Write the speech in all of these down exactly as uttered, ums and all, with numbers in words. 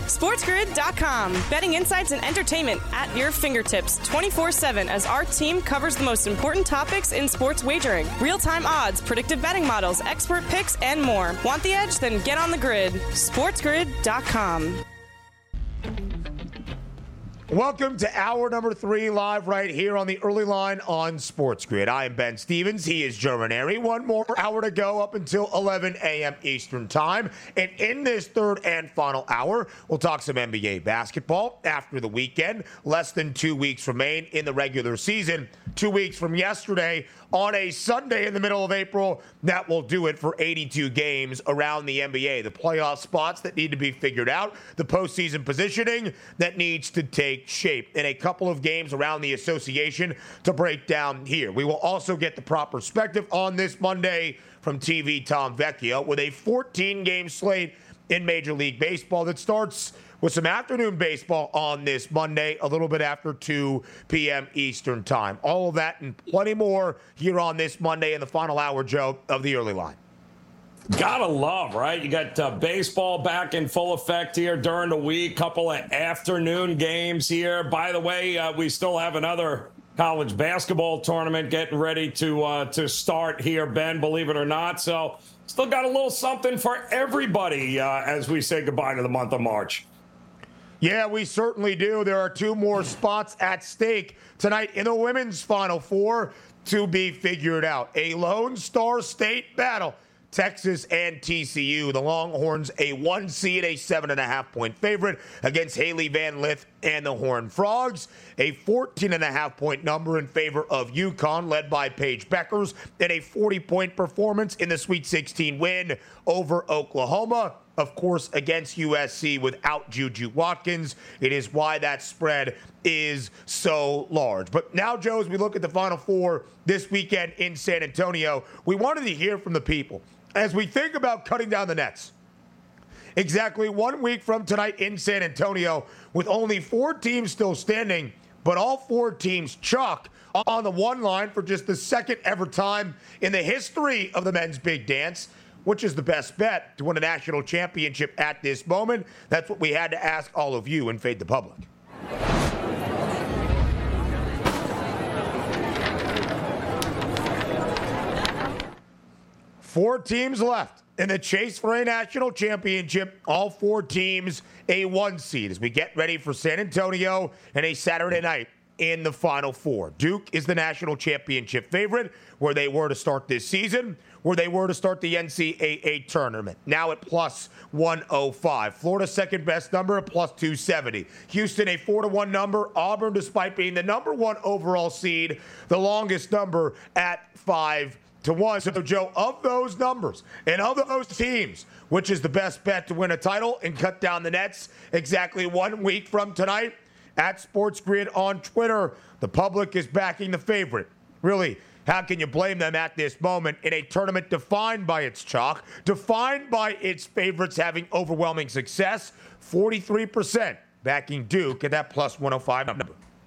SportsGrid dot com. Betting insights and entertainment at your fingertips twenty-four seven as our team covers the most important topics in sports wagering. Real-time odds, predictive betting models, expert picks, and more. Want the edge? Then get on the grid. SportsGrid dot com. Welcome to hour number three, live right here on the early line on Sports Grid. I am Ben Stevens. He is Joe Ranieri. One more hour to go up until eleven a.m. Eastern time. And in this third and final hour, we'll talk some N B A basketball after the weekend. Less than two weeks remain in the regular season. Two weeks from yesterday on a Sunday in the middle of April. That will do it for eighty-two games around the N B A. The playoff spots that need to be figured out, the postseason positioning that needs to take shape, in a couple of games around the association to break down here. We will also get the proper perspective on this Monday from T V Tom Vecchio with a fourteen-game slate in Major League Baseball that starts with some afternoon baseball on this Monday, a little bit after two p.m. Eastern time. All of that and plenty more here on this Monday in the final hour, Joe, of the early line. Gotta love, right? You got uh, baseball back in full effect here during the week. Couple of afternoon games here. By the way, uh, we still have another college basketball tournament getting ready to uh, to start here, Ben, believe it or not. So still got a little something for everybody uh, as we say goodbye to the month of March. Yeah, we certainly do. There are two more spots at stake tonight in the women's Final Four to be figured out. A Lone Star State battle. Texas and T C U. The Longhorns, a one seed, a seven and a half point favorite against Haley Van Lith and the Horned Frogs. A fourteen and a half point number in favor of UConn, led by Paige Beckers, and a forty point performance in the Sweet sixteen win over Oklahoma. Of course, against U S C without Juju Watkins. It is why that spread is so large. But now, Joe, as we look at the Final Four this weekend in San Antonio, we wanted to hear from the people. As we think about cutting down the nets, exactly one week from tonight in San Antonio, with only four teams still standing, but all four teams chalk on the one line for just the second ever time in the history of the men's big dance. Which is the best bet to win a national championship at this moment? That's what we had to ask all of you and Fade the Public. Four teams left in the chase for a national championship. All four teams a one seed as we get ready for San Antonio and a Saturday night in the Final Four. Duke is the national championship favorite, where they were to start this season, where they were to start the N C double A tournament. Now at plus one oh five. Florida's second best number at plus two seventy. Houston, a four to one number. Auburn, despite being the number one overall seed, the longest number at five to one. So, Joe, of those numbers and of those teams, which is the best bet to win a title and cut down the nets exactly one week from tonight? At Sports Grid on Twitter, the public is backing the favorite. Really, how can you blame them at this moment in a tournament defined by its chalk, defined by its favorites having overwhelming success? forty-three percent backing Duke at that plus one oh five number.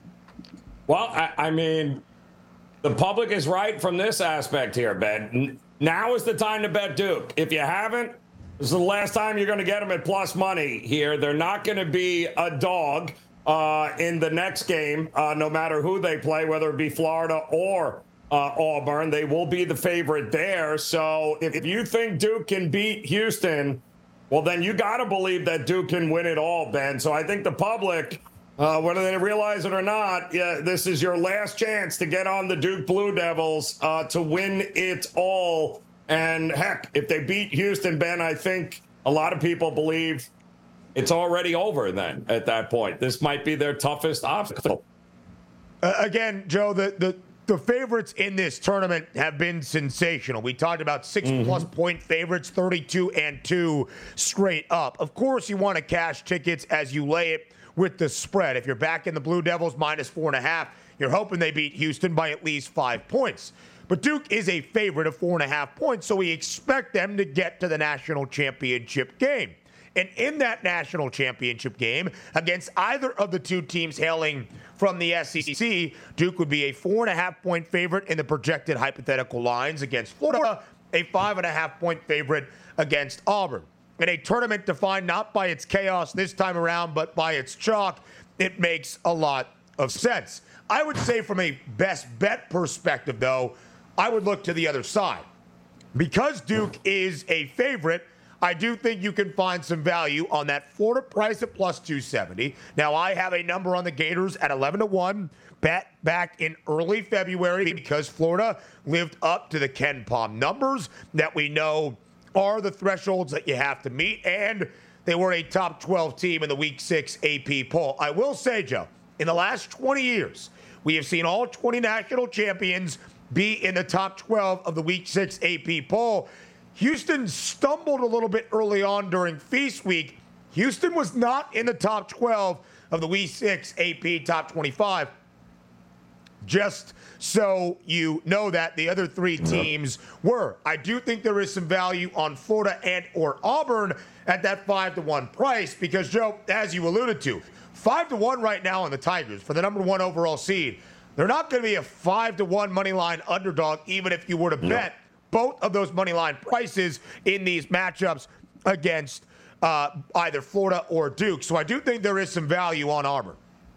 Well, I, I mean, the public is right from this aspect here, Ben. Now is the time to bet Duke. If you haven't, this is the last time you're going to get them at plus money here. They're not going to be a dog uh, in the next game, uh, no matter who they play, whether it be Florida or uh, Auburn. They will be the favorite there. So if, if you think Duke can beat Houston, well, then you got to believe that Duke can win it all, Ben. So I think the public, uh, whether they realize it or not, yeah, this is your last chance to get on the Duke Blue Devils uh, to win it all. And heck, if they beat Houston, Ben, I think a lot of people believe it's already over then at that point. This might be their toughest obstacle. Uh, again, Joe, the, the, the favorites in this tournament have been sensational. We talked about six-plus mm-hmm. point favorites, thirty-two and two straight up. Of course, you want to cash tickets as you lay it with the spread. If you're back in the Blue Devils minus four and a half, you're hoping they beat Houston by at least five points. But Duke is a favorite of four and a half points, so we expect them to get to the national championship game. And in that national championship game, against either of the two teams hailing from the S E C, Duke would be a four and a half point favorite in the projected hypothetical lines against Florida, a five and a half point favorite against Auburn. in a tournament defined not by its chaos this time around, but by its chalk, it makes a lot of sense. I would say from a best bet perspective, though, I would look to the other side. Because Duke is a favorite, I do think you can find some value on that Florida price at plus two seventy. Now, I have a number on the Gators at eleven to one, bet back in early February because Florida lived up to the Ken Pom numbers that we know are the thresholds that you have to meet, and they were a top twelve team in the Week six A P poll. I will say, Joe, in the last twenty years, we have seen all twenty national champions be in the top twelve of the Week six A P poll. Houston stumbled a little bit early on during Feast Week. Houston was not in the top twelve of the Week six A P top twenty-five. Just so you know that the other three teams were. I do think there is some value on Florida and or Auburn at that five to one price because, Joe, as you alluded to, five to one right now on the Tigers for the number one overall seed. They're not going to be a five to one money line underdog even if you were to bet both of those money line prices in these matchups against uh, either Florida or Duke. So I do think there is some value on Auburn.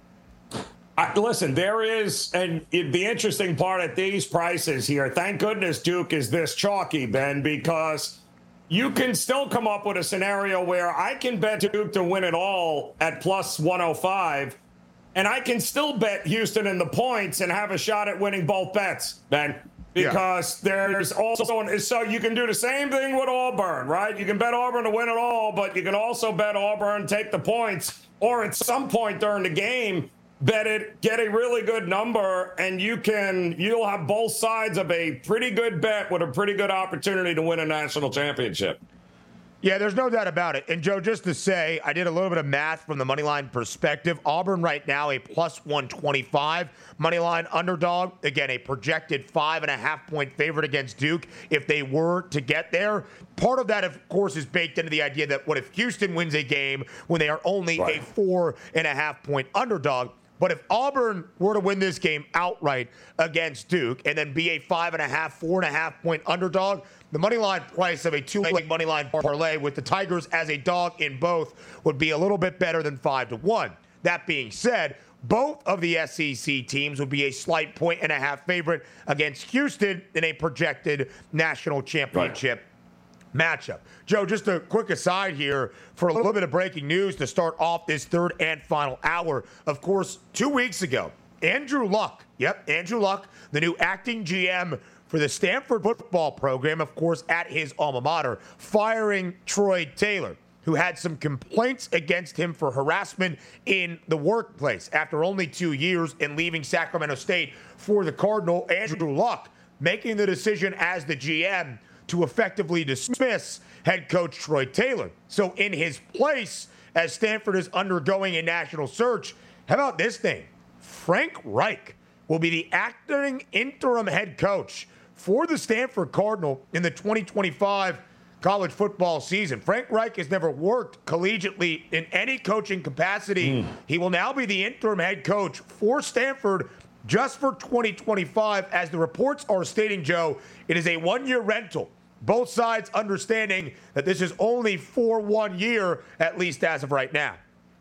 I, listen, there is, and it, the interesting part at these prices here, thank goodness Duke is this chalky, Ben, because you can still come up with a scenario where I can bet Duke to win it all at plus one oh five, and I can still bet Houston in the points and have a shot at winning both bets, Ben. Because yeah. there's also, an, so you can do the same thing with Auburn, right? You can bet Auburn to win it all, but you can also bet Auburn take the points, or at some point during the game, bet it, get a really good number, and you can, you'll have both sides of a pretty good bet with a pretty good opportunity to win a national championship. Yeah, there's no doubt about it. And, Joe, just to say, I did a little bit of math from the moneyline perspective. Auburn right now a plus one twenty-five moneyline underdog. Again, a projected five and a half point favorite against Duke if they were to get there. Part of that, of course, is baked into the idea that what if Houston wins a game when they are only right. a four and a half point underdog? But if Auburn were to win this game outright against Duke and then be a five and a half, four and a half point underdog, the money line price of a two-leg money line parlay with the Tigers as a dog in both would be a little bit better than five to one. That being said, both of the S E C teams would be a slight point and a half favorite against Houston in a projected national championship right. matchup. Joe, just a quick aside here for a little bit of breaking news to start off this third and final hour. Of course, two weeks ago, Andrew Luck, yep, Andrew Luck, the new acting G M for the Stanford football program, of course, at his alma mater, firing Troy Taylor, who had some complaints against him for harassment in the workplace. After only two years and leaving Sacramento State for the Cardinal, Andrew Luck making the decision as the G M to effectively dismiss head coach Troy Taylor. So in his place, as Stanford is undergoing a national search, how about this thing? Frank Reich will be the acting interim head coach for the Stanford Cardinal in the twenty twenty-five college football season. Frank Reich has never worked collegiately in any coaching capacity. Mm. He will now be the interim head coach for Stanford just for twenty twenty-five. As the reports are stating, Joe, it is a one-year rental. Both sides understanding that this is only for one year, at least as of right now.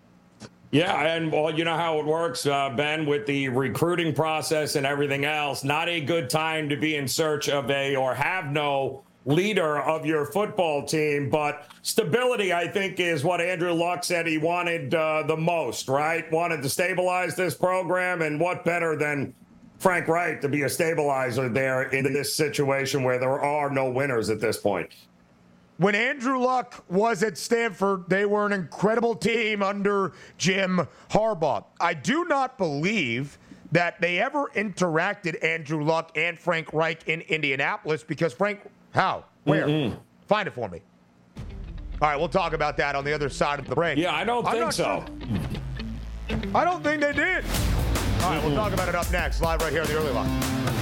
Yeah, and well, you know how it works, uh, Ben, with the recruiting process and everything else. Not a good time to be in search of a or have no leader of your football team. But stability, I think, is what Andrew Luck said he wanted uh, the most, right? Wanted to stabilize this program. And what better than Frank Reich to be a stabilizer there in this situation where there are no winners at this point? When Andrew Luck was at Stanford, they were an incredible team under Jim Harbaugh. I do not believe that they ever interacted, Andrew Luck and Frank Reich, in Indianapolis because Frank, how? Where? Mm-mm. Find it for me. All right, we'll talk about that on the other side of the break. Yeah, I don't think so. Sure. I don't think they did. All right, we'll talk about it up next, live right here on the Early Line.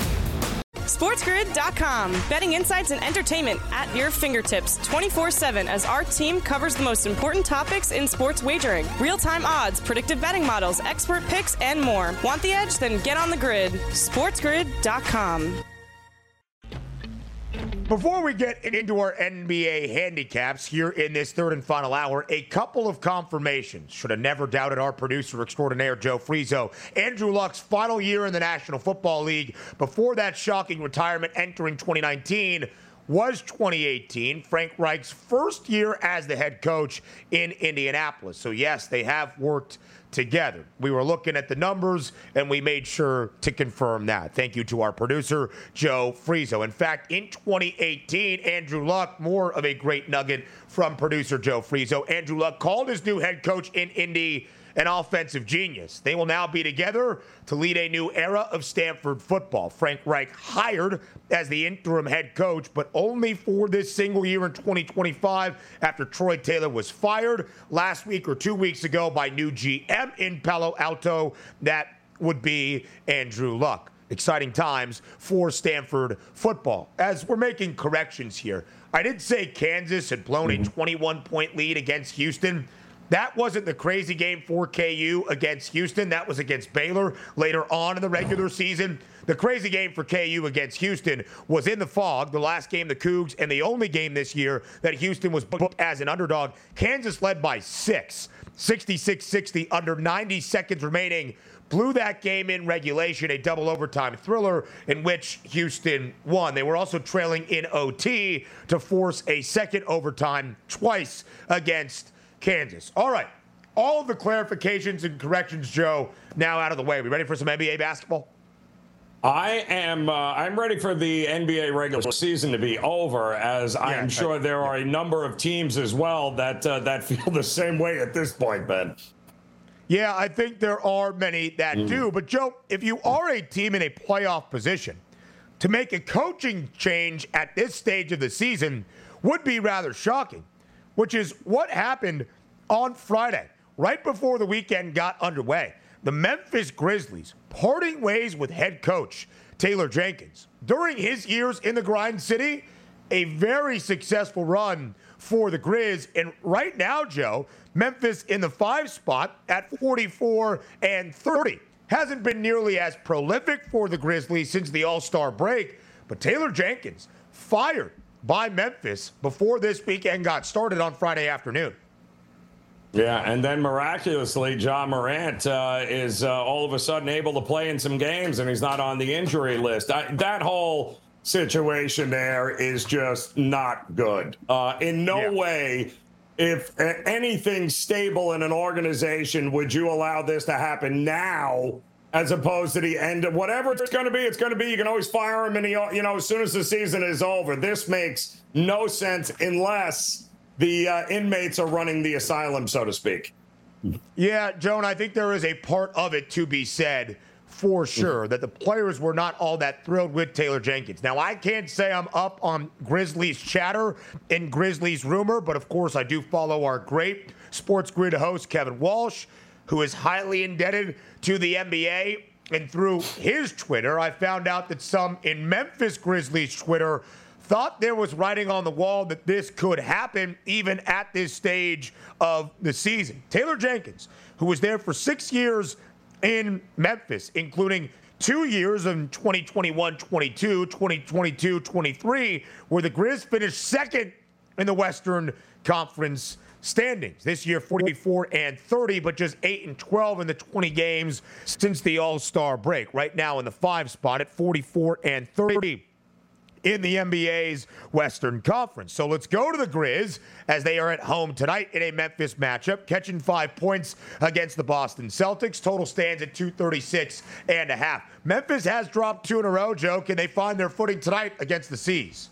SportsGrid dot com. Betting insights and entertainment at your fingertips twenty-four seven as our team covers the most important topics in sports wagering. Real-time odds, predictive betting models, expert picks, and more. Want the edge? Then get on the grid. SportsGrid dot com. Before we get into our N B A handicaps here in this third and final hour, a couple of confirmations. Should have never doubted our producer extraordinaire, Joe Frizo. Andrew Luck's final year in the National Football League before that shocking retirement entering twenty nineteen was twenty eighteen, Frank Reich's first year as the head coach in Indianapolis. So, yes, they have worked together. We were looking at the numbers, and we made sure to confirm that. Thank you to our producer, Joe Frizo. In fact, in twenty eighteen, Andrew Luck, more of a great nugget from producer Joe Frizo. Andrew Luck called his new head coach in Indy an offensive genius. They will now be together to lead a new era of Stanford football. Frank Reich hired as the interim head coach, but only for this single year in twenty twenty-five after Troy Taylor was fired last week or two weeks ago by new G M in Palo Alto. That would be Andrew Luck. Exciting times for Stanford football. As we're making corrections here, I did say Kansas had blown a twenty-one point lead against Houston. That wasn't the crazy game for K U against Houston. That was against Baylor later on in the regular season. The crazy game for K U against Houston was in the fog, the last game the Cougs, and the only game this year that Houston was booked as an underdog. Kansas led by six, sixty-six sixty, under ninety seconds remaining. Blew that game in regulation, a double overtime thriller in which Houston won. They were also trailing in O T to force a second overtime twice against Kansas. All right. All of the clarifications and corrections, Joe, now out of the way. We ready for some N B A basketball? I am uh, I'm ready for the N B A regular season to be over, as yeah, I'm sure there are a number of teams as well that uh, that feel the same way at this point, Ben. Yeah, I think there are many that mm. do. But, Joe, if you are a team in a playoff position, to make a coaching change at this stage of the season would be rather shocking, which is what happened on Friday, right before the weekend got underway. The Memphis Grizzlies parting ways with head coach Taylor Jenkins. During his years in the Grind City, a very successful run for the Grizz. And right now, Joe, Memphis in the five spot at forty-four and thirty. Hasn't been nearly as prolific for the Grizzlies since the All-Star break, but Taylor Jenkins fired by Memphis before this weekend got started on Friday afternoon. Yeah, and then miraculously, Ja Morant uh, is uh, all of a sudden able to play in some games, and he's not on the injury list. I, that whole situation there is just not good. Uh, in no yeah. way, if anything stable in an organization, would you allow this to happen now, as opposed to the end of whatever it's going to be. It's going to be. You can always fire him, and he, you know, as soon as the season is over. This makes no sense unless the uh, inmates are running the asylum, so to speak. Yeah, Joan, I think there is a part of it to be said for sure that the players were not all that thrilled with Taylor Jenkins. Now, I can't say I'm up on Grizzlies chatter and Grizzlies rumor, but of course I do follow our great Sports Grid host, Kevin Walsh, who is highly indebted to the N B A. And through his Twitter, I found out that some in Memphis Grizzlies Twitter thought there was writing on the wall that this could happen even at this stage of the season. Taylor Jenkins, who was there for six years in Memphis, including two years in twenty twenty-one twenty-two, twenty twenty-two twenty-three, where the Grizz finished second in the Western Conference standings. This year, forty-four and thirty, but just eight and twelve in the twenty games since the All-Star break. Right now in the five spot at forty-four and thirty in the N B A's Western Conference. So let's go to the Grizz as they are at home tonight in a Memphis matchup, catching five points against the Boston Celtics. Total stands at two thirty-six and a half. Memphis has dropped two in a row, Joe. Can they find their footing tonight against the C's?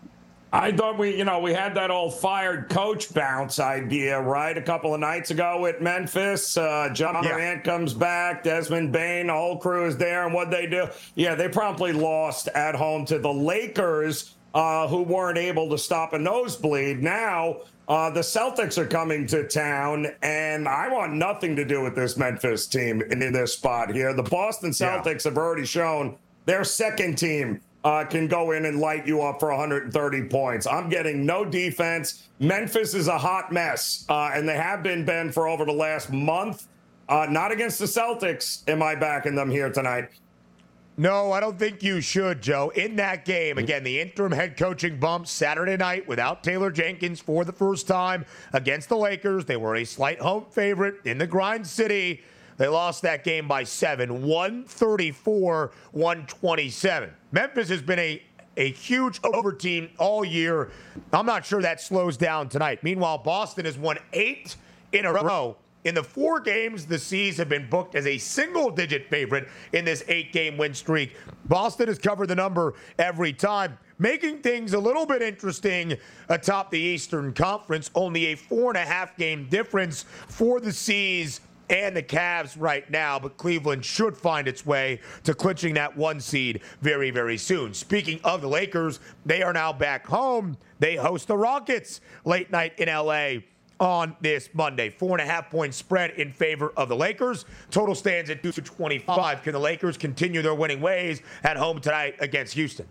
I thought we, you know, we had that old fired coach bounce idea, right? A couple of nights ago at Memphis. Uh, John yeah. Morant comes back, Desmond Bain, the whole crew is there, and what'd they do? Yeah, they promptly lost at home to the Lakers, uh, who weren't able to stop a nosebleed. Now, uh, the Celtics are coming to town, and I want nothing to do with this Memphis team in, in this spot here. The Boston Celtics yeah. have already shown their second team Uh, can go in and light you up for one hundred thirty points. I'm getting no defense. Memphis is a hot mess, uh, and they have been, Ben, for over the last month. Uh, not against the Celtics. Am I backing them here tonight? No, I don't think you should, Joe. In that game, again, the interim head coaching bump Saturday night without Taylor Jenkins for the first time against the Lakers. They were a slight home favorite in the Grind City. They lost that game by seven, one thirty-four, one twenty-seven. Memphis has been a, a huge over team all year. I'm not sure that slows down tonight. Meanwhile, Boston has won eight in a row. In the four games, the C's have been booked as a single-digit favorite in this eight-game win streak. Boston has covered the number every time, making things a little bit interesting atop the Eastern Conference. Only a four-and-a-half game difference for the C's and the Cavs right now, but Cleveland should find its way to clinching that one seed very, very soon. Speaking of the Lakers, they are now back home. They host the Rockets late night in L A on this Monday. Four and a half point spread in favor of the Lakers. Total stands at two twenty-five. Can the Lakers continue their winning ways at home tonight against Houston?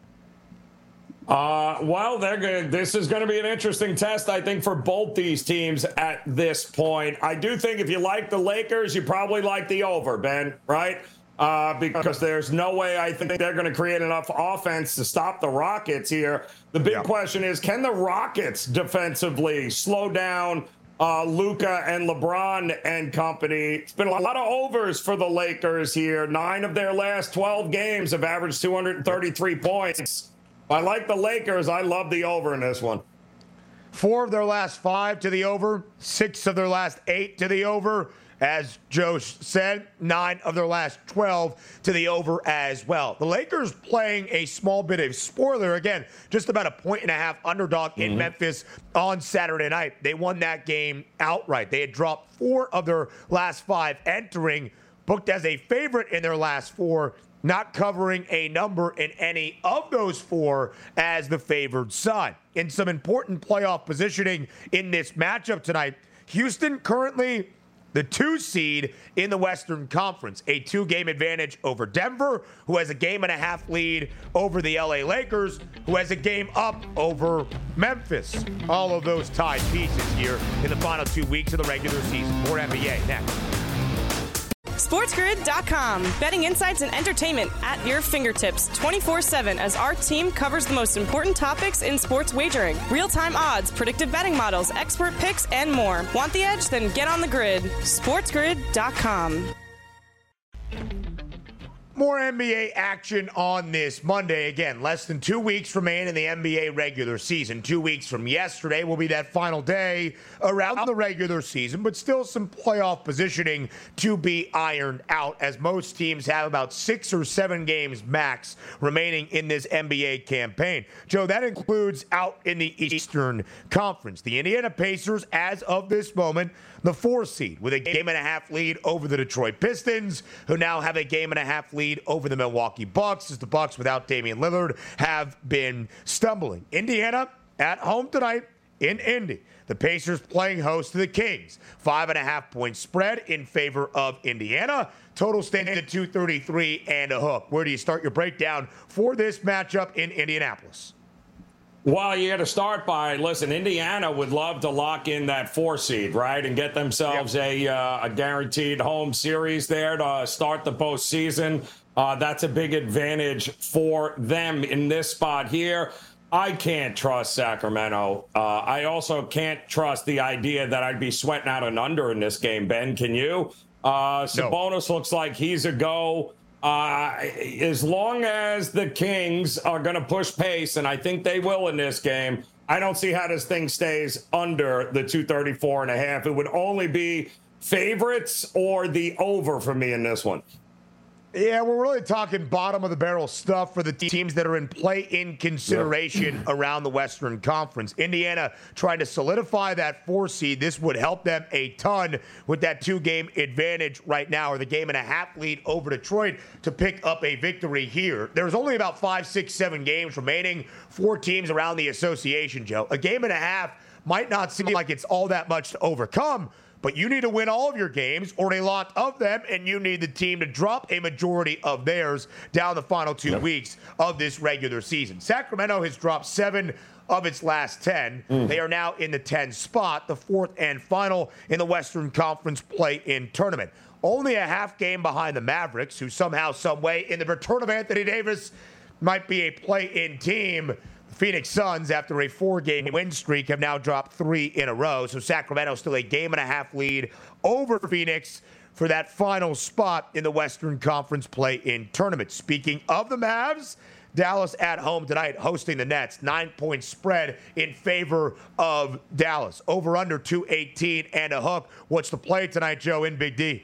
Uh, well, they're good. This is going to be an interesting test, I think, for both these teams at this point. I do think if you like the Lakers, you probably like the over, Ben, right? Uh, because there's no way I think they're going to create enough offense to stop the Rockets here. The big yeah. question is, can the Rockets defensively slow down uh, Luka and LeBron and company? It's been a lot of overs for the Lakers here. Nine of their last twelve games have averaged two hundred thirty-three points. I like the Lakers. I love the over in this one. Four of their last five to the over. Six of their last eight to the over. As Joe said, nine of their last twelve to the over as well. The Lakers playing a small bit of spoiler. Again, just about a point and a half underdog mm-hmm. in Memphis on Saturday night. They won that game outright. They had dropped four of their last five entering, booked as a favorite in their last four, not covering a number in any of those four as the favored side. In some important playoff positioning in this matchup tonight, Houston currently the two seed in the Western Conference, a two-game advantage over Denver, who has a game and a half lead over the L A Lakers, who has a game up over Memphis. All of those tied pieces here in the final two weeks of the regular season. More N B A next. SportsGrid dot com. Betting insights and entertainment at your fingertips twenty-four seven as our team covers the most important topics in sports wagering. Real-time odds, predictive betting models, expert picks, and more. Want the edge? Then get on the grid. SportsGrid dot com. More N B A action on this Monday. Again, less than two weeks remain in the N B A regular season. Two weeks from yesterday will be that final day around the regular season, but still some playoff positioning to be ironed out, as most teams have about six or seven games max remaining in this N B A campaign. Joe, that includes out in the Eastern Conference. The Indiana Pacers, as of this moment, the four seed with a game and a half lead over the Detroit Pistons, who now have a game and a half lead over the Milwaukee Bucks, as the Bucks without Damian Lillard have been stumbling. Indiana at home tonight in Indy. The Pacers playing host to the Kings. Five and a half point spread in favor of Indiana. Total standing at two thirty-three and a hook. Where do you start your breakdown for this matchup in Indianapolis? Well, you got to start by, listen, Indiana would love to lock in that four seed, right, and get themselves yep. a, uh, a guaranteed home series there to start the postseason. Uh, that's a big advantage for them in this spot here. I can't trust Sacramento. Uh, I also can't trust the idea that I'd be sweating out an under in this game, Ben. Can you? Uh, Sabonis no. looks like he's a go. Uh, as long as the Kings are going to push pace, and I think they will in this game, I don't see how this thing stays under the two thirty-four and a half. It would only be favorites or the over for me in this one. Yeah, we're really talking bottom of the barrel stuff for the teams that are in play in consideration yep. around the Western Conference. Indiana trying to solidify that four seed. This would help them a ton with that two-game advantage right now, or the game and a half lead over Detroit to pick up a victory here. There's only about five, six, seven games remaining. Four teams around the association, Joe. A game and a half might not seem like it's all that much to overcome, but you need to win all of your games or a lot of them, and you need the team to drop a majority of theirs down the final two yep. weeks of this regular season. Sacramento has dropped seven of its last ten. Mm. They are now in the ten spot, the fourth and final in the Western Conference play-in tournament. Only a half game behind the Mavericks, who somehow, some way, in the return of Anthony Davis, might be a play-in team. The Phoenix Suns, after a four-game win streak, have now dropped three in a row. So Sacramento still a game and a half lead over Phoenix for that final spot in the Western Conference play-in tournament. Speaking of the Mavs, Dallas at home tonight hosting the Nets. Nine-point spread in favor of Dallas. Over under two eighteen and a hook. What's the play tonight, Joe, in Big D?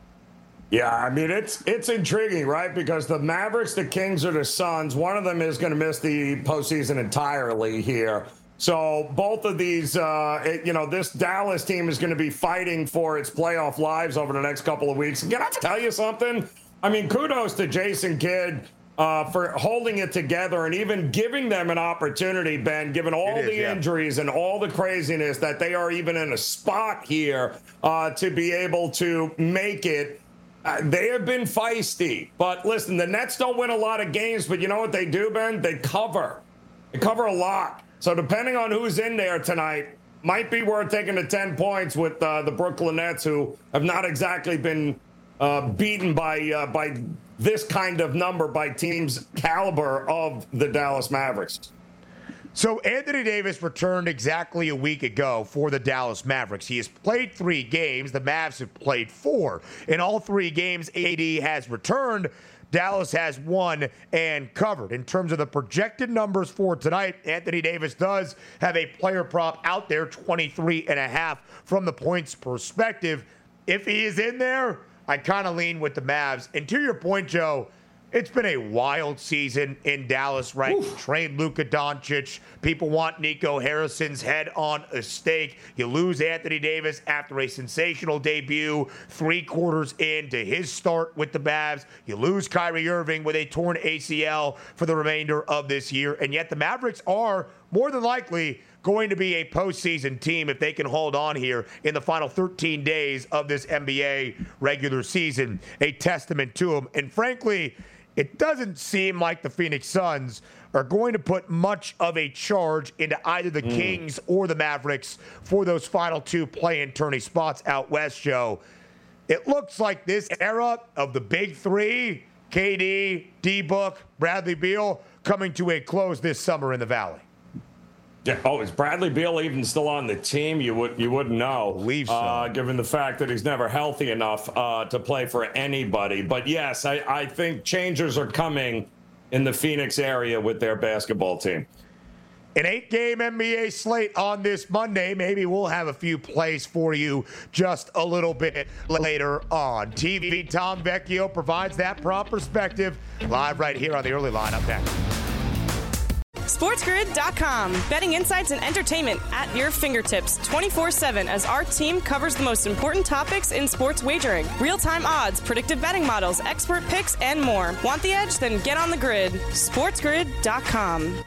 Yeah, I mean, it's it's intriguing, right? Because the Mavericks, the Kings, or the Suns, one of them is going to miss the postseason entirely here. So both of these, uh, it, you know, this Dallas team is going to be fighting for its playoff lives over the next couple of weeks. And can I tell you something? I mean, kudos to Jason Kidd uh, for holding it together and even giving them an opportunity, Ben, given all is, the yeah. injuries and all the craziness, that they are even in a spot here uh, to be able to make it. Uh, they have been feisty. But listen, the Nets don't win a lot of games, but you know what they do, Ben? They cover. They cover a lot. So depending on who's in there tonight, might be worth taking the ten points with uh, the Brooklyn Nets, who have not exactly been uh, beaten by uh, by this kind of number by teams caliber of the Dallas Mavericks. So Anthony Davis returned exactly a week ago for the Dallas Mavericks. He has played three games. The Mavs have played four. In all three games, A D has returned. Dallas has won and covered. In terms of the projected numbers for tonight, Anthony Davis does have a player prop out there, twenty-three and a half from the points perspective. If he is in there, I kind of lean with the Mavs. And to your point, Joe, it's been a wild season in Dallas, right? Oof. Trade Luka Doncic. People want Nico Harrison's head on a stake. You lose Anthony Davis after a sensational debut, three quarters into his start with the Mavs. You lose Kyrie Irving with a torn A C L for the remainder of this year. And yet the Mavericks are more than likely going to be a postseason team if they can hold on here in the final thirteen days of this N B A regular season. A testament to them. And frankly, it doesn't seem like the Phoenix Suns are going to put much of a charge into either the mm. Kings or the Mavericks for those final two play-in tourney spots out west, Joe. It looks like this era of the big three, K D, D-Book, Bradley Beal, coming to a close this summer in the Valley. Yeah. Oh, is Bradley Beal even still on the team? You would you wouldn't know, I believe so. uh, given the fact that he's never healthy enough uh, to play for anybody. But yes, I, I think changes are coming in the Phoenix area with their basketball team. An eight-game N B A slate on this Monday. Maybe we'll have a few plays for you just a little bit later on. T V Tom Vecchio provides that prompt perspective live right here on the Early Line. Up next. SportsGrid dot com. Betting insights and entertainment at your fingertips twenty-four seven as our team covers the most important topics in sports wagering. Real-time odds, predictive betting models, expert picks, and more. Want the edge? Then get on the grid. SportsGrid dot com.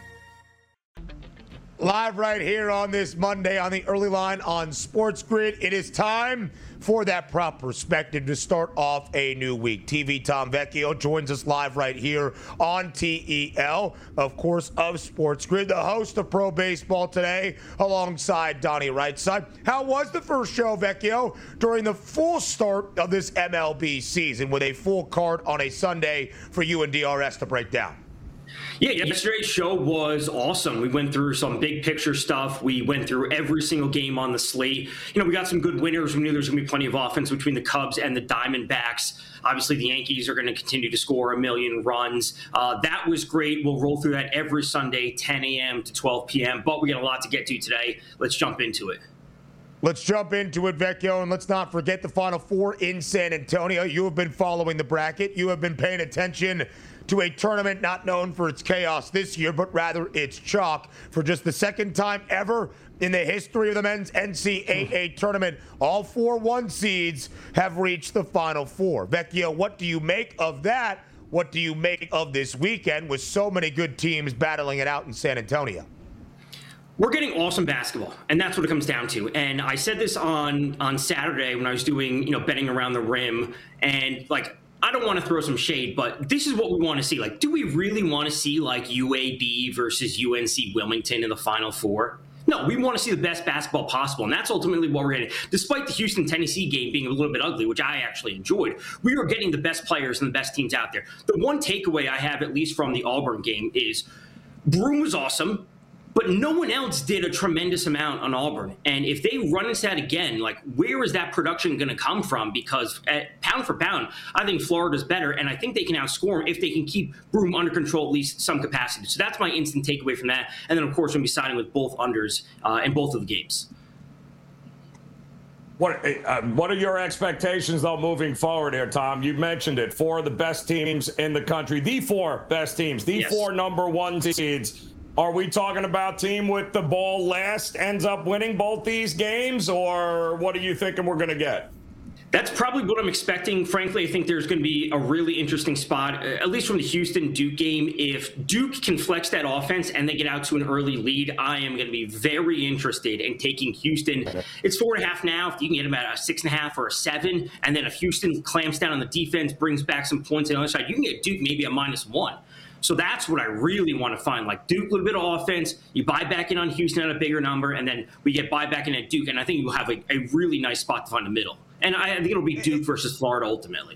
Live right here on this Monday on the Early Line on Sports Grid. It is time for that prop perspective to start off a new week. T V Tom Vecchio joins us live right here on T E L, of course, of Sports Grid, the host of Pro Baseball Today, alongside Donnie Rightside. How was the first show, Vecchio, during the full start of this M L B season with a full card on a Sunday for you and D R S to break down? Yeah, yesterday's show was awesome. We went through some big picture stuff. We went through every single game on the slate. You know, we got some good winners. We knew there's going to be plenty of offense between the Cubs and the Diamondbacks. Obviously, the Yankees are going to continue to score a million runs. Uh, that was great. We'll roll through that every Sunday, ten a.m. to twelve p.m. But we got a lot to get to today. Let's jump into it. Let's jump into it, Vecchio, and let's not forget the Final Four in San Antonio. You have been following the bracket. You have been paying attention to a tournament not known for its chaos this year, but rather its chalk. For just the second time ever in the history of the men's N C double A tournament, all four one seeds have reached the Final Four. Vecchio, what do you make of that? What do you make of this weekend with so many good teams battling it out in San Antonio? We're getting awesome basketball, and that's what it comes down to. And I said this on on Saturday when I was doing, you know, betting around the rim, and like, I don't want to throw some shade, but this is what we want to see. Like, do we really want to see like U A B versus U N C Wilmington in the Final Four? No, we want to see the best basketball possible, and that's ultimately what we're getting. Despite the Houston-Tennessee game being a little bit ugly, which I actually enjoyed, we were getting the best players and the best teams out there. The one takeaway I have, at least from the Auburn game, is Broome was awesome, but no one else did a tremendous amount on Auburn. And if they run into that again, like, where is that production going to come from? Because at pound for pound, I think Florida's better, and I think they can outscore them if they can keep Broome under control at least some capacity. So that's my instant takeaway from that. And then, of course, we'll be siding with both unders uh, in both of the games. What uh, what are your expectations, though, moving forward here, Tom? You mentioned it. Four of the best teams in the country, the four best teams, the Yes. four number one seeds. Are we talking about team with the ball last ends up winning both these games, or what are you thinking we're going to get? That's probably what I'm expecting. Frankly, I think there's going to be a really interesting spot, at least from the Houston-Duke game. If Duke can flex that offense and they get out to an early lead, I am going to be very interested in taking Houston. It's four and a half now. If you can get them at a six and a half or a seven, and then if Houston clamps down on the defense, brings back some points on the other side, you can get Duke maybe a minus one. So that's what I really want to find. Like Duke, a little bit of offense. You buy back in on Houston at a bigger number, and then we get buy back in at Duke. And I think you'll have a, a really nice spot to find the middle. And I think it'll be Duke versus Florida ultimately.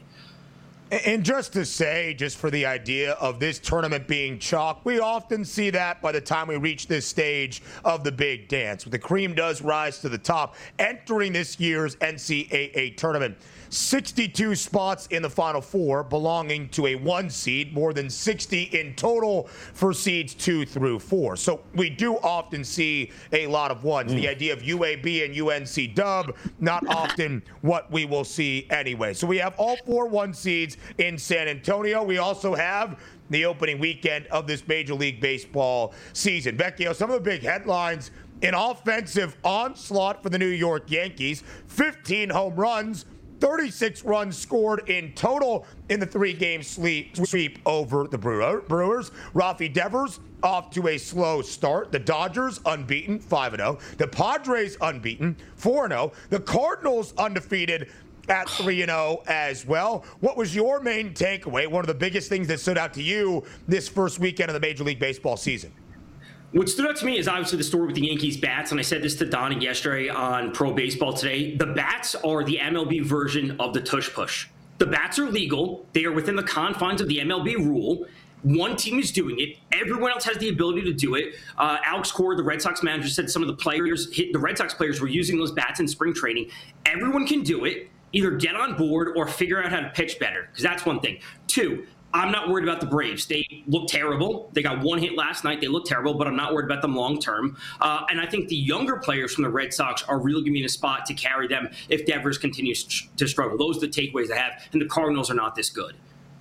And just to say, just for the idea of this tournament being chalk, we often see that by the time we reach this stage of the big dance. The cream does rise to the top entering this year's N C double A tournament. sixty-two spots in the Final Four belonging to a one seed, more than sixty in total for seeds two through four. So we do often see a lot of ones. Mm. The idea of U A B and U N C Dub, not often what we will see anyway. So we have all four one seeds in San Antonio. We also have the opening weekend of this Major League Baseball season. Vecchio, some of the big headlines: an offensive onslaught for the New York Yankees, fifteen home runs, thirty-six runs scored in total in the three-game sweep over the Brewers. Rafi Devers off to a slow start. The Dodgers unbeaten, five and oh. The Padres unbeaten, four and oh. The Cardinals undefeated at three and oh as well. What was your main takeaway, one of the biggest things that stood out to you this first weekend of the Major League Baseball season? What stood out to me is obviously the story with the Yankees bats, and I said this to Donnie yesterday on Pro Baseball Today. The bats are the M L B version of the tush push. The bats are legal. They are within the confines of the M L B rule. One team is doing it. Everyone else has the ability to do it. Uh, Alex Cora, the Red Sox manager, said some of the players, hit, the Red Sox players were using those bats in spring training. Everyone can do it. Either get on board or figure out how to pitch better, because that's one thing. Two, I'm not worried about the Braves. They look terrible. They got one hit last night. They look terrible, but I'm not worried about them long term. Uh, and I think the younger players from the Red Sox are really going to be in a spot to carry them if Devers continues to struggle. Those are the takeaways I have. And the Cardinals are not this good.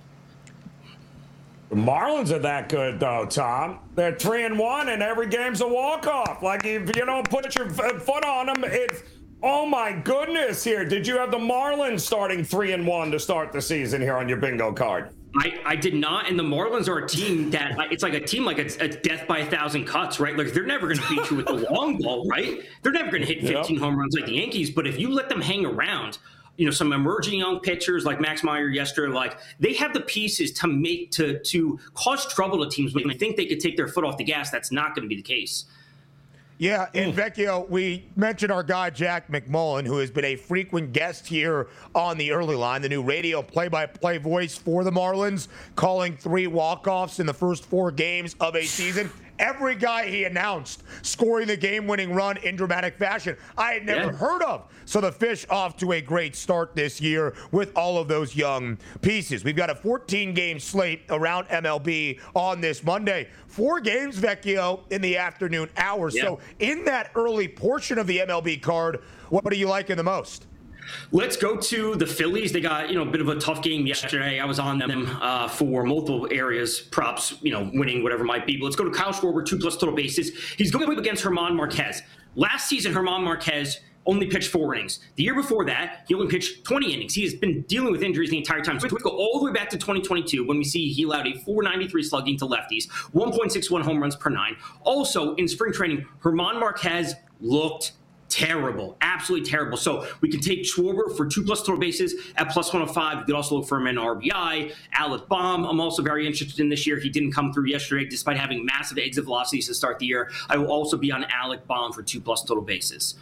The Marlins are that good, though, Tom. They're three and one, and every game's a walk-off. Like, if you don't put your foot on them, it's, oh my goodness, here. Did you have the Marlins starting three and one to start the season here on your bingo card? I, I did not, and the Marlins are a team that it's like a team like a, a death by a thousand cuts, right? Like they're never going to beat you with the long ball, right? They're never going to hit fifteen yep. home runs like the Yankees, but if you let them hang around, you know, some emerging young pitchers like Max Meyer yesterday, like they have the pieces to make to to cause trouble to teams when they think they could take their foot off the gas. That's not going to be the case. Yeah, and Vecchio, we mentioned our guy Jack McMullen, who has been a frequent guest here on the Early Line, the new radio play-by-play voice for the Marlins, calling three walk-offs in the first four games of a season. Every guy he announced scoring the game-winning run in dramatic fashion I had never yeah. heard of. So the Fish off to a great start this year with all of those young pieces. We've got a fourteen-game slate around M L B on this Monday. Four games, Vecchio, in the afternoon hours. Yeah. So in that early portion of the M L B card, what do you liking the most? Let's go to the Phillies. They got, you know, a bit of a tough game yesterday. I was on them uh, for multiple areas, props, you know, winning, whatever it might be. But let's go to Kyle Schwarber, two plus total bases. He's going up against German Marquez. Last season, German Marquez only pitched four innings. The year before that, he only pitched twenty innings. He has been dealing with injuries the entire time. So we go all the way back to twenty twenty-two when we see he allowed a four ninety-three slugging to lefties, one point six one home runs per nine. Also, in spring training, German Marquez looked terrible, absolutely terrible. So we can take Schwarber for two plus total bases at plus one oh five. You could also look for him in R B I. Alec Baum, I'm also very interested in this year. He didn't come through yesterday despite having massive exit velocities to start the year. I will also be on Alec Baum for two plus total bases.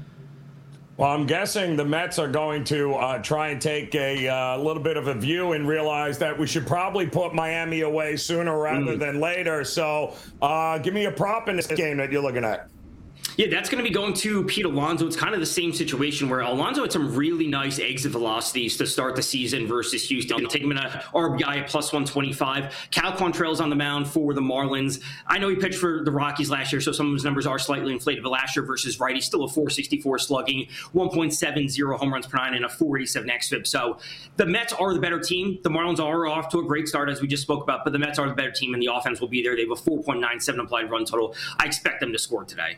Well, I'm guessing the Mets are going to uh, try and take a uh, little bit of a view and realize that we should probably put Miami away sooner rather mm. than later. So uh, give me a prop in this game that you're looking at. Yeah, that's going to be going to Pete Alonso. It's kind of the same situation where Alonso had some really nice exit velocities to start the season versus Houston. Take him in a R B I at plus one twenty-five. Cal Quantrell's on the mound for the Marlins. I know he pitched for the Rockies last year, so some of his numbers are slightly inflated. But last year versus righty, still a four sixty-four slugging, one point seven oh home runs per nine, and a four eighty-seven xFIP. So the Mets are the better team. The Marlins are off to a great start, as we just spoke about, but the Mets are the better team, and the offense will be there. They have a four point nine seven implied run total. I expect them to score today.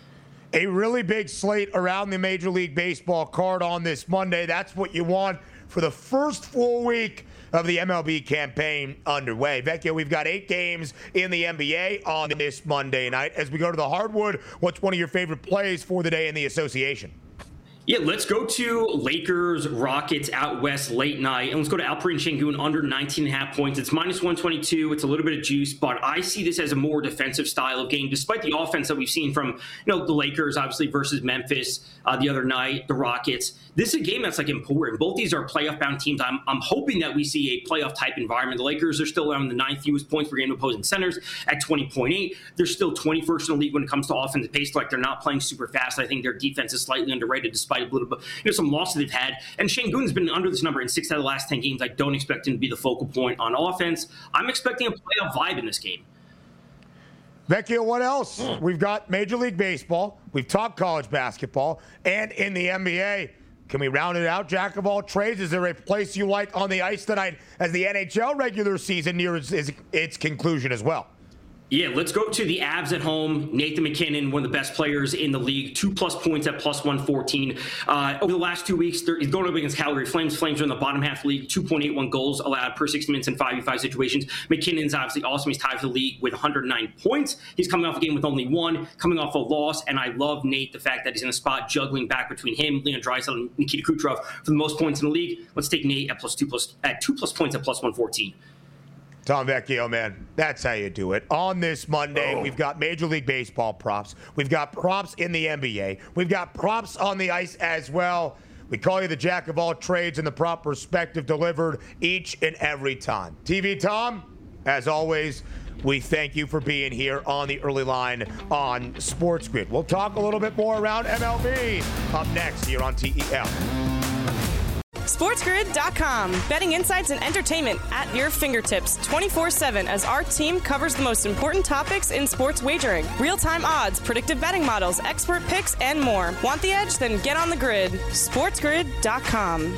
A really big slate around the Major League Baseball card on this Monday. That's what you want for the first full week of the M L B campaign underway. Vecchio, we've got eight games in the N B A on this Monday night. As we go to the hardwood, what's one of your favorite plays for the day in the association? Yeah, let's go to Lakers, Rockets out west late night. And let's go to Alperen Sengun under nineteen and a half points. It's minus one twenty-two. It's a little bit of juice, but I see this as a more defensive style of game, despite the offense that we've seen from, you know, the Lakers, obviously, versus Memphis uh, the other night, the Rockets. This is a game that's like important. Both these are playoff-bound teams. I'm, I'm hoping that we see a playoff-type environment. The Lakers are still around the ninth fewest points per game to opposing centers at twenty point eight. They're still twenty-first in the league when it comes to offensive pace. Like, they're not playing super fast. I think their defense is slightly underrated despite a little bit, you know, some losses they've had. And Sengun's been under this number in six out of the last ten games. I don't expect him to be the focal point on offense. I'm expecting a playoff vibe in this game. Vecchio, what else? Mm. We've got Major League Baseball. We've talked college basketball. And in the N B A, can we round it out, jack of all trades? Is there a place you like on the ice tonight as the N H L regular season nears its, its conclusion as well? Yeah, let's go to the Avs at home. Nathan McKinnon, one of the best players in the league, two plus points at plus one fourteen. Uh, over the last two weeks, he's going up against Calgary Flames. Flames are in the bottom half of the league, two point eight one goals allowed per sixty minutes in five v five situations. McKinnon's obviously awesome. He's tied for the league with one hundred nine points. He's coming off a game with only one, coming off a loss, and I love Nate, the fact that he's in a spot juggling back between him, Leon Draisaitl, and Nikita Kucherov for the most points in the league. Let's take Nate at plus two plus at two plus points at plus one fourteen. Tom Vecchio, man, that's how you do it. On this Monday, oh. we've got Major League Baseball props. We've got props in the N B A. We've got props on the ice as well. We call you the jack of all trades and the prop perspective delivered each and every time. T V Tom, as always, we thank you for being here on the early line on Sports Grid. We'll talk a little bit more around M L B up next here on T E L. SportsGrid dot com. Betting insights and entertainment at your fingertips twenty-four seven as our team covers the most important topics in sports wagering. Real-time odds, predictive betting models, expert picks, and more. Want the edge? Then get on the grid. SportsGrid dot com.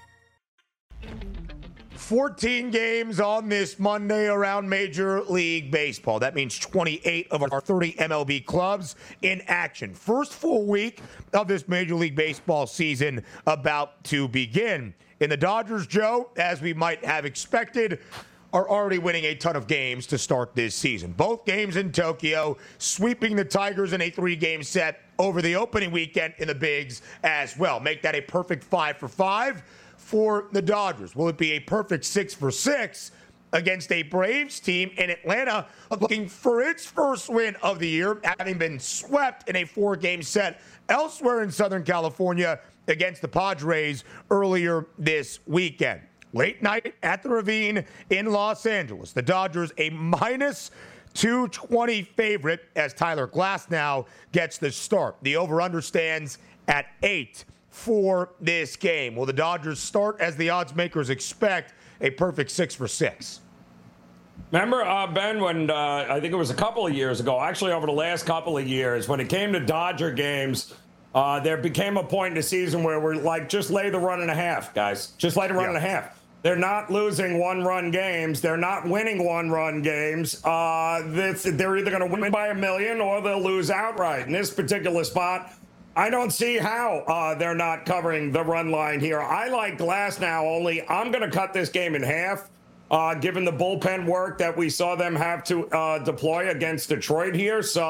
fourteen games on this Monday around Major League Baseball. That means twenty-eight of our thirty M L B clubs in action. First full week of this Major League Baseball season about to begin. And the Dodgers, Joe, as we might have expected, are already winning a ton of games to start this season. Both games in Tokyo, sweeping the Tigers in a three-game set over the opening weekend in the Bigs as well. Make that a perfect five for five. For the Dodgers. Will it be a perfect six for six against a Braves team in Atlanta looking for its first win of the year, having been swept in a four-game set elsewhere in Southern California against the Padres earlier this weekend? Late night at the Ravine in Los Angeles. The Dodgers a minus two twenty favorite as Tyler Glasnow gets the start. The over-under stands at eight. For this game. Will the Dodgers start, as the odds makers expect, a perfect six for six? Remember, uh, Ben, when uh, I think it was a couple of years ago, actually over the last couple of years, when it came to Dodger games, uh, there became a point in the season where we're like, just lay the run and a half, guys. Just lay the run yeah. and a half. They're not losing one-run games. They're not winning one-run games. Uh, they're either going to win by a million or they'll lose outright. In this particular spot, I don't see how uh, they're not covering the run line here. I like Glasnow only. I'm going to cut this game in half, uh, given the bullpen work that we saw them have to uh, deploy against Detroit here. So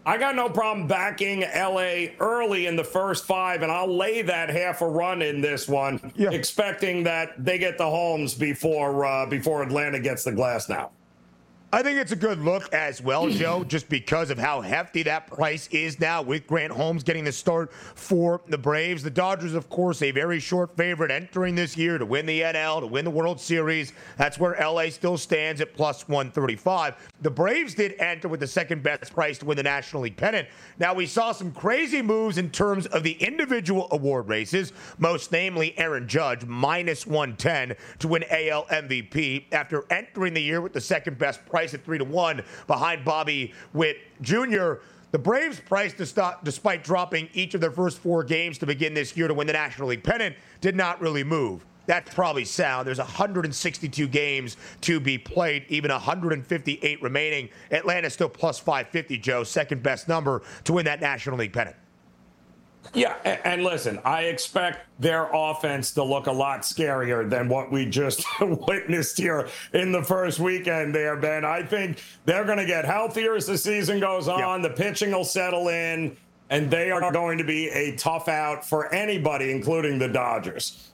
I got no problem backing L A early in the first five, and I'll lay that half a run in this one, yeah. expecting that they get the homes before uh, before Atlanta gets the glass now. I think it's a good look as well, Joe, just because of how hefty that price is now with Grant Holmes getting the start for the Braves. The Dodgers, of course, a very short favorite entering this year to win the N L, to win the World Series. That's where L A still stands at plus one thirty-five. The Braves did enter with the second best price to win the National League pennant. Now, we saw some crazy moves in terms of the individual award races, most namely Aaron Judge, minus one ten to win A L M V P after entering the year with the second best price. Price at three to one behind Bobby Witt Junior The Braves' price, despite dropping each of their first four games to begin this year to win the National League pennant, did not really move. That's probably sound. There's one hundred sixty-two games to be played, even one hundred fifty-eight remaining. Atlanta's still plus five fifty, Joe, second best number to win that National League pennant. Yeah, and listen, I expect their offense to look a lot scarier than what we just witnessed here in the first weekend there, Ben. I think they're going to get healthier as the season goes on. Yep. The pitching will settle in, and they are going to be a tough out for anybody, including the Dodgers.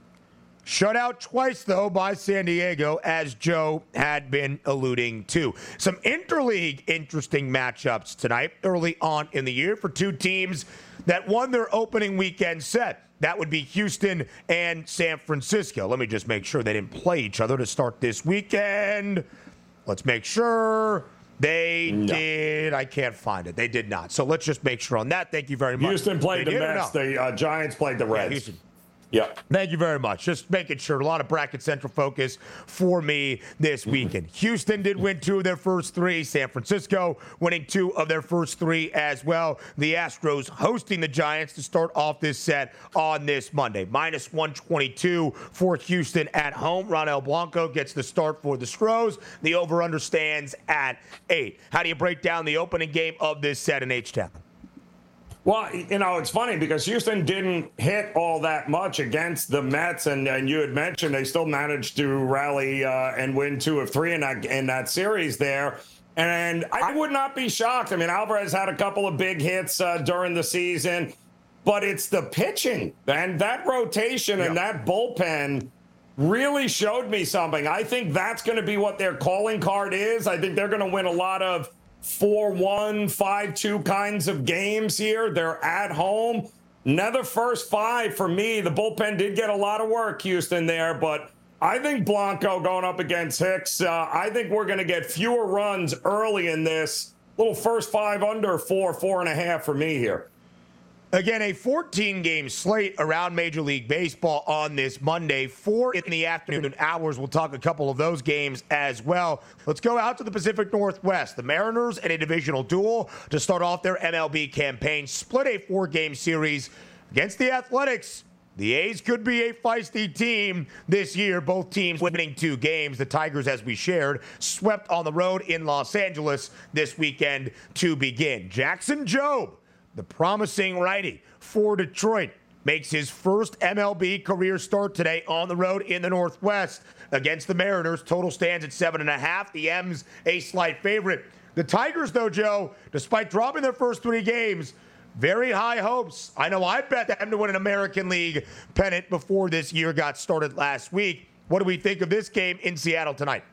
Shut out twice, though, by San Diego, as Joe had been alluding to. Some interleague interesting matchups tonight, early on in the year, for two teams that won their opening weekend set. That would be Houston and San Francisco. Let me just make sure they didn't play each other to start this weekend. Let's make sure they no. did. I can't find it. They did not. So let's just make sure on that. Thank you very much. Houston played they the Mets. No? The uh, Giants played the Reds. Yeah, Yeah. Thank you very much. Just making sure. A lot of bracket central focus for me this weekend. Houston did win two of their first three. San Francisco winning two of their first three as well. The Astros hosting the Giants to start off this set on this Monday. minus one twenty-two for Houston at home. Ronel Blanco gets the start for the Stros. The over-under stands at eight. How do you break down the opening game of this set in H-Town? Well, you know, it's funny because Houston didn't hit all that much against the Mets, and, and you had mentioned they still managed to rally uh, and win two of three in that in that series there. And I would not be shocked. I mean, Alvarez had a couple of big hits uh, during the season, but it's the pitching and that rotation yeah. and that bullpen really showed me something. I think that's going to be what their calling card is. I think they're going to win a lot of four one, five two kinds of games here. They're at home. Another first five for me. The bullpen did get a lot of work, Houston, there, but I think Blanco going up against Hicks, uh, I think we're going to get fewer runs early in this. Little first five under four, four and a half for me here. Again, a fourteen-game slate around Major League Baseball on this Monday. Four in the afternoon hours. We'll talk a couple of those games as well. Let's go out to the Pacific Northwest. The Mariners in a divisional duel to start off their M L B campaign. Split a four-game series against the Athletics. The A's could be a feisty team this year. Both teams winning two games. The Tigers, as we shared, swept on the road in Los Angeles this weekend to begin. Jackson Jobe, the promising righty for Detroit, makes his first M L B career start today on the road in the Northwest against the Mariners. Total stands at seven and a half. The M's a slight favorite. The Tigers, though, Joe, despite dropping their first three games, very high hopes. I know I bet them to win an American League pennant before this year got started last week. What do we think of this game in Seattle tonight?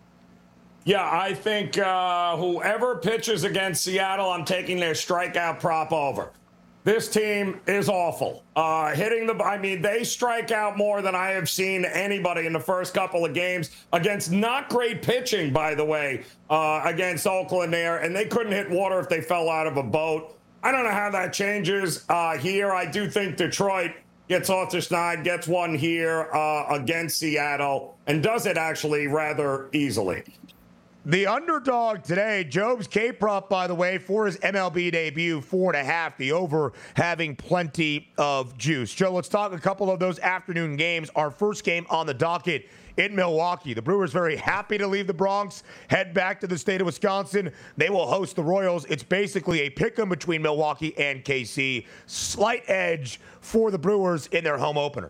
Yeah, I think uh, whoever pitches against Seattle, I'm taking their strikeout prop over. This team is awful. Uh, hitting the, I mean, they strike out more than I have seen anybody in the first couple of games against not great pitching, by the way, uh, against Oakland there. And they couldn't hit water if they fell out of a boat. I don't know how that changes uh, here. I do think Detroit gets off the schneid, gets one here uh, against Seattle, and does it actually rather easily. The underdog today, Jobe's K-prop, by the way, for his M L B debut, four and a half. The over having plenty of juice. Joe, let's talk a couple of those afternoon games. Our first game on the docket in Milwaukee. The Brewers very happy to leave the Bronx, head back to the state of Wisconsin. They will host the Royals. It's basically a pick-em between Milwaukee and K C. Slight edge for the Brewers in their home opener.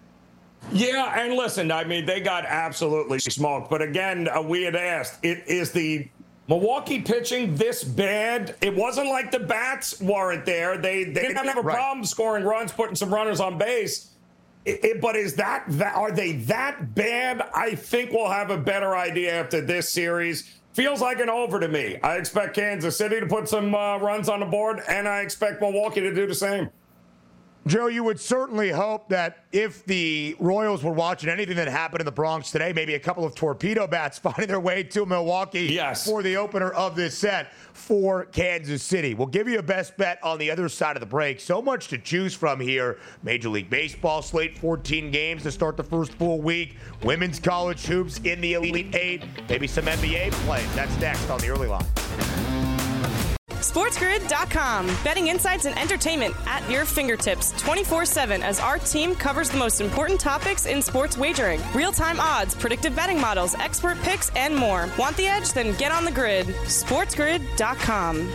Yeah, and listen, I mean, they got absolutely smoked. But again, uh, we had asked, it is the Milwaukee pitching this bad, it wasn't like the bats weren't there. They they didn't have a right. problem scoring runs, putting some runners on base. It, it, but is that, that are they that bad? I think we'll have a better idea after this series. Feels like an over to me. I expect Kansas City to put some uh, runs on the board, and I expect Milwaukee to do the same. Joe, you would certainly hope that if the Royals were watching anything that happened in the Bronx today, maybe a couple of torpedo bats finding their way to Milwaukee yes. for the opener of this set for Kansas City. We'll give you a best bet on the other side of the break. So much to choose from here. Major League Baseball slate, fourteen games to start the first full week. Women's college hoops in the Elite Eight. Maybe some N B A play. That's next on the early line. SportsGrid dot com. Betting insights and entertainment at your fingertips twenty-four seven as our team covers the most important topics in sports wagering. Real-time odds, predictive betting models, expert picks, and more. Want the edge? Then get on the grid. SportsGrid dot com.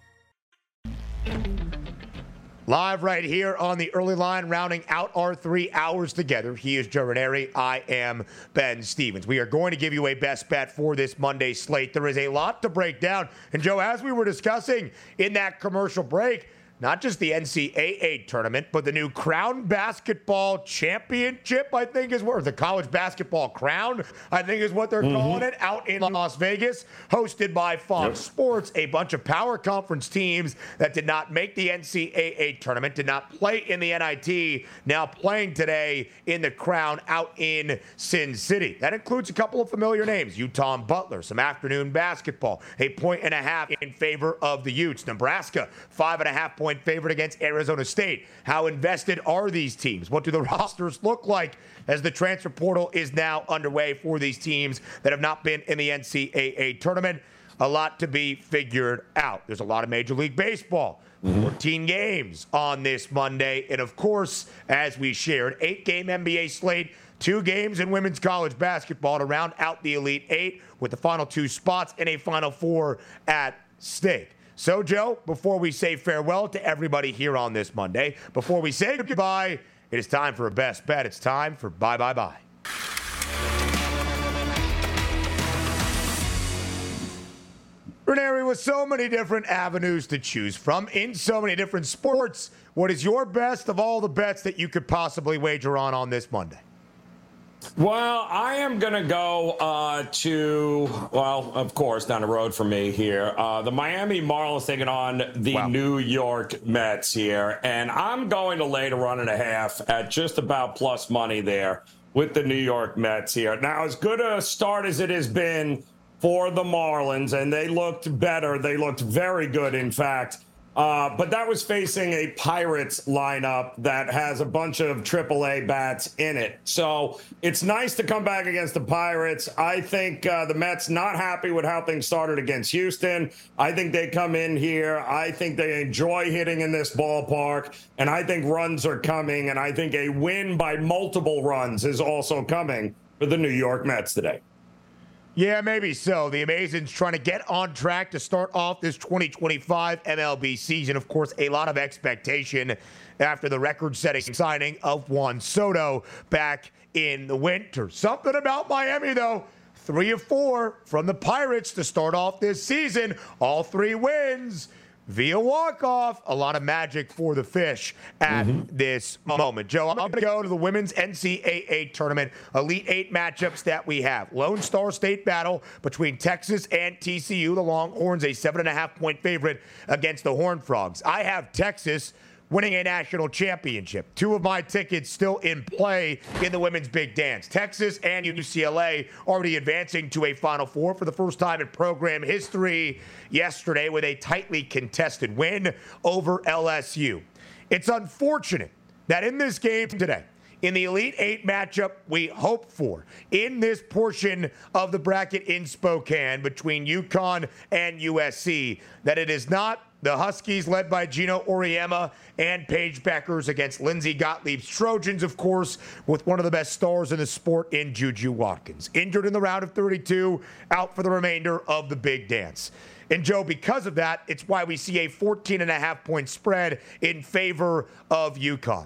Live right here on the early line, rounding out our three hours together. He is Joe Ranieri. I am Ben Stevens. We are going to give you a best bet for this Monday slate. There is a lot to break down. And, Joe, as we were discussing in that commercial break, not just the N C double A tournament, but the new Crown Basketball Championship, I think is what, the College Basketball Crown, I think is what they're mm-hmm. calling it, out in Las Vegas, hosted by Fox yep. Sports. A bunch of power conference teams that did not make the N C double A tournament, did not play in the N I T, now playing today in the Crown out in Sin City. That includes a couple of familiar names, Utah and Butler, some afternoon basketball, a point and a half in favor of the Utes. Nebraska, five and a half point favorite against Arizona State. How invested are these teams? What do the rosters look like as the transfer portal is now underway for these teams that have not been in the N C double A tournament? A lot to be figured out. There's a lot of Major League Baseball. Mm-hmm. fourteen games on this Monday. And of course, as we shared, eight-game N B A slate, two games in women's college basketball to round out the Elite Eight with the final two spots in a Final Four at stake. So, Joe, before we say farewell to everybody here on this Monday, before we say goodbye, it is time for a best bet. It's time for Bye Bye Bye. Ranieri, with so many different avenues to choose from in so many different sports, what is your best of all the bets that you could possibly wager on on this Monday? Well, I am going to go uh, to, well, of course, down the road from me here. Uh, the Miami Marlins taking on the wow. New York Mets here. And I'm going to lay the run and a half at just about plus money there with the New York Mets here. Now, as good a start as it has been for the Marlins, and they looked better. They looked very good, in fact. Uh, but that was facing a Pirates lineup that has a bunch of triple A bats in it. So it's nice to come back against the Pirates. I think uh, the Mets not happy with how things started against Houston. I think they come in here. I think they enjoy hitting in this ballpark. And I think runs are coming. And I think a win by multiple runs is also coming for the New York Mets today. Yeah, maybe so. The Amazons trying to get on track to start off this twenty twenty-five M L B season. Of course, a lot of expectation after the record-setting signing of Juan Soto back in the winter. Something about Miami, though. Three of four from the Pirates to start off this season. All three wins via walk-off. A lot of magic for the Fish at mm-hmm. this moment. Joe, I'm going to go to the women's N C double A tournament Elite Eight matchups that we have. Lone Star State battle between Texas and T C U. The Longhorns, a seven and a half point favorite against the Horned Frogs. I have Texas winning a national championship. Two of my tickets still in play in the women's big dance. Texas and U C L A already advancing to a Final Four for the first time in program history yesterday with a tightly contested win over L S U. It's unfortunate that in this game today, in the Elite Eight matchup we hope for in this portion of the bracket in Spokane between UConn and U S C, that it is not the Huskies led by Gino Auriemma and Paige Beckers against Lindsey Gottlieb's Trojans, of course, with one of the best stars in the sport in Juju Watkins. Injured in the round of thirty-two, out for the remainder of the big dance. And, Joe, because of that, it's why we see a fourteen and a half point spread in favor of UConn.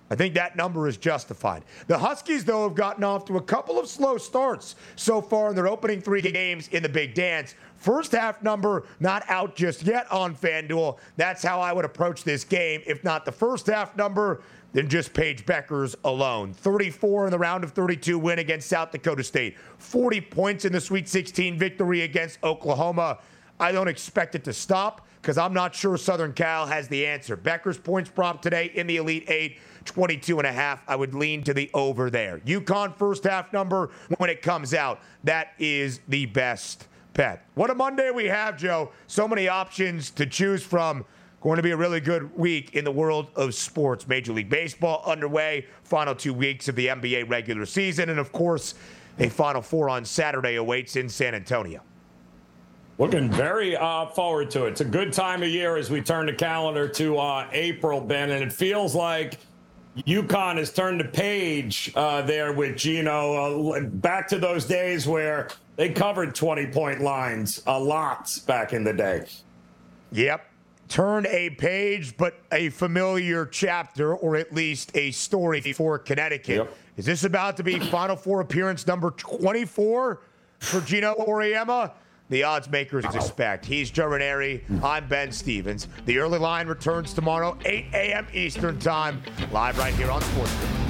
I think that number is justified. The Huskies, though, have gotten off to a couple of slow starts so far in their opening three games in the Big Dance. First half number not out just yet on FanDuel. That's how I would approach this game. If not the first half number, then just Paige Bueckers alone. thirty-four in the round of thirty-two win against South Dakota State. forty points in the Sweet sixteen victory against Oklahoma. I don't expect it to stop because I'm not sure Southern Cal has the answer. Bueckers' points prop today in the Elite Eight, twenty-two and a half. I would lean to the over there. UConn first half number when it comes out. That is the best bet. What a Monday we have, Joe. So many options to choose from. Going to be a really good week in the world of sports. Major League Baseball underway. Final two weeks of the N B A regular season. And, of course, a Final Four on Saturday awaits in San Antonio. Looking very uh, forward to it. It's a good time of year as we turn the calendar to uh, April, Ben, and it feels like UConn has turned the page uh, there with Gino. Uh, back to those days where they covered twenty-point lines a lot back in the day. Yep. Turn a page, but a familiar chapter, or at least a story for Connecticut. Yep. Is this about to be Final Four appearance number twenty-four for Gino Auriemma? The odds makers expect. He's Joe Ranieri. I'm Ben Stevens. The early line returns tomorrow, eight a.m. Eastern Time, live right here on SportsGrid.